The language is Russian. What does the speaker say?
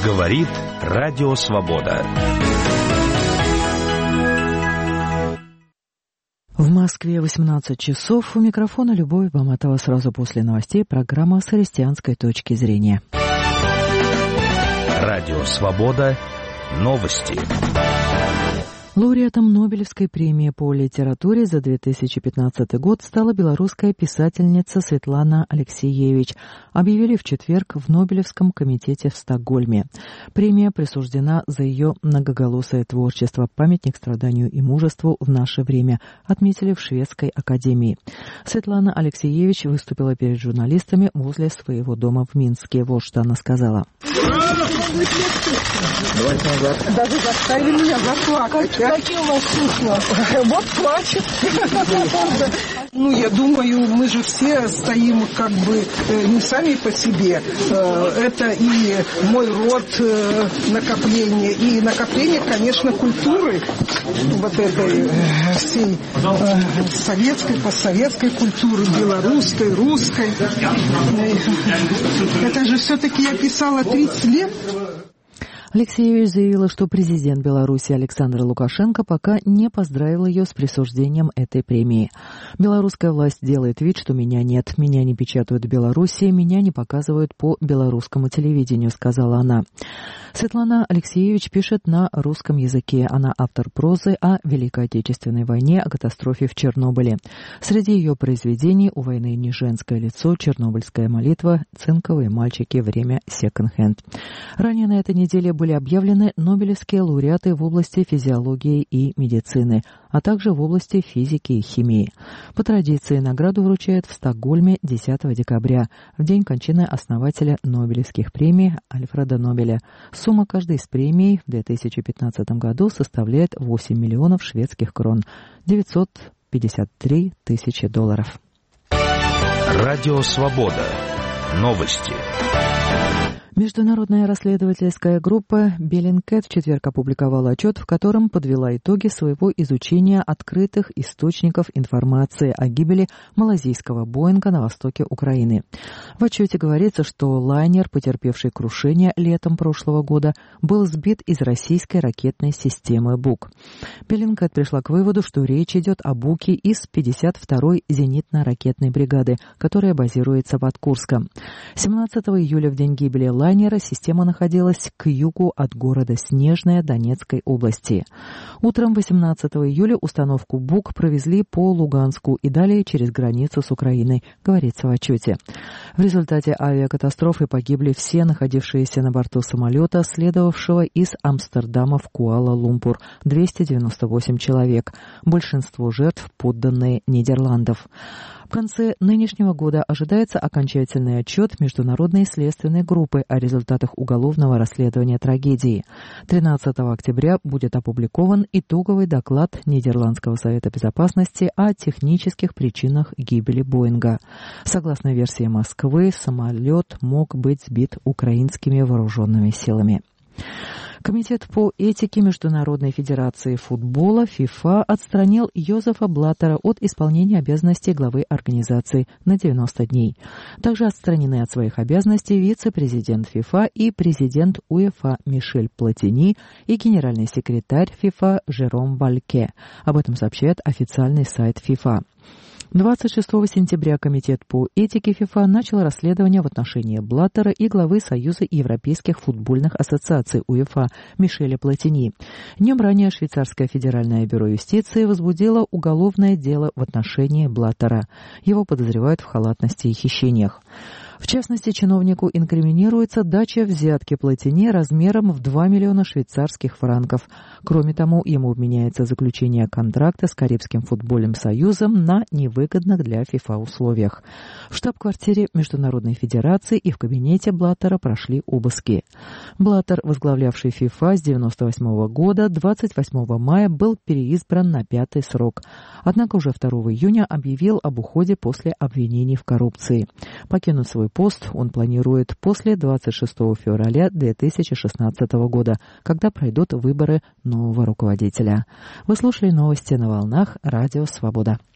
Говорит Радио Свобода. В Москве 18 часов. У микрофона Любовь Баматова. Сразу после новостей программа с христианской точки зрения. Радио Свобода. Новости. Лауреатом Нобелевской премии по литературе за 2015 год стала белорусская писательница Светлана Алексиевич, объявили в четверг в Нобелевском комитете в Стокгольме. Премия присуждена за ее многоголосое творчество, памятник страданию и мужеству в наше время, отметили в Шведской академии. Светлана Алексиевич выступила перед журналистами возле своего дома в Минске. Вот что она сказала. Давайте назад. Даже заставили меня заплакать. Какие у вас чувства? Вот плачет. Я думаю, мы же все стоим как бы не сами по себе. Это и мой род накопление, и накопление, конечно, культуры вот этой всей советской, постсоветской культуры, белорусской, русской. Это же все-таки я писала 30 лет. Алексеевич заявила, что президент Беларуси Александр Лукашенко пока не поздравил ее с присуждением этой премии. «Белорусская власть делает вид, что меня нет. Меня не печатают в Беларуси, меня не показывают по белорусскому телевидению», — сказала она. Светлана Алексиевич пишет на русском языке. Она автор прозы о Великой Отечественной войне, о катастрофе в Чернобыле. Среди ее произведений «У войны не женское лицо», «Чернобыльская молитва», «Цинковые мальчики», «Время секонд-хенд». Ранее на этой неделе были объявлены нобелевские лауреаты в области физиологии и медицины, а также в области физики и химии. По традиции награду вручают в Стокгольме 10 декабря, в день кончины основателя Нобелевских премий Альфреда Нобеля. Сумма каждой из премий в 2015 году составляет 8 миллионов шведских крон, 953 тысячи долларов. Радио Свобода. Новости. Международная расследовательская группа Bellingcat в четверг опубликовала отчет, в котором подвела итоги своего изучения открытых источников информации о гибели малазийского Боинга на востоке Украины. В отчете говорится, что лайнер, потерпевший крушение летом прошлого года, был сбит из российской ракетной системы БУК. Bellingcat пришла к выводу, что речь идет о БУКе из 52-й зенитно-ракетной бригады, которая базируется под Курском. 17 июля, в день гибели лайнера, система находилась к югу от города Снежная Донецкой области. Утром 18 июля установку БУК провезли по Луганску и далее через границу с Украиной, говорится в отчете. В результате авиакатастрофы погибли все находившиеся на борту самолета, следовавшего из Амстердама в Куала-Лумпур, 298 человек. Большинство жертв подданные Нидерландов. В конце нынешнего года ожидается окончательный отчет Международной следственной группы о результатах уголовного расследования трагедии. 13 октября будет опубликован итоговый доклад Нидерландского совета безопасности о технических причинах гибели Боинга. Согласно версии Москвы, самолет мог быть сбит украинскими вооруженными силами. Комитет по этике Международной федерации футбола ФИФА отстранил Йозефа Блаттера от исполнения обязанностей главы организации на 90 дней. Также отстранены от своих обязанностей вице-президент ФИФА и президент УЕФА Мишель Платини и генеральный секретарь ФИФА Жером Вальке. Об этом сообщает официальный сайт ФИФА. 26 сентября Комитет по этике ФИФА начал расследование в отношении Блаттера и главы Союза европейских футбольных ассоциаций УЕФА Мишеля Платини. Днем ранее Швейцарское федеральное бюро юстиции возбудило уголовное дело в отношении Блаттера. Его подозревают в халатности и хищениях. В частности, чиновнику инкриминируется дача взятки Платини размером в 2 миллиона швейцарских франков. Кроме того, ему вменяется заключение контракта с Карибским футбольным союзом на невыгодных для ФИФА условиях. В штаб-квартире Международной федерации и в кабинете Блаттера прошли обыски. Блаттер, возглавлявший ФИФА с 1998 года, 28 мая был переизбран на 5-й срок. Однако уже 2 июня объявил об уходе после обвинений в коррупции. Покинуть свой пост он планирует после 26 февраля 2016 года, когда пройдут выборы нового руководителя. Вы слушали новости на волнах Радио Свобода.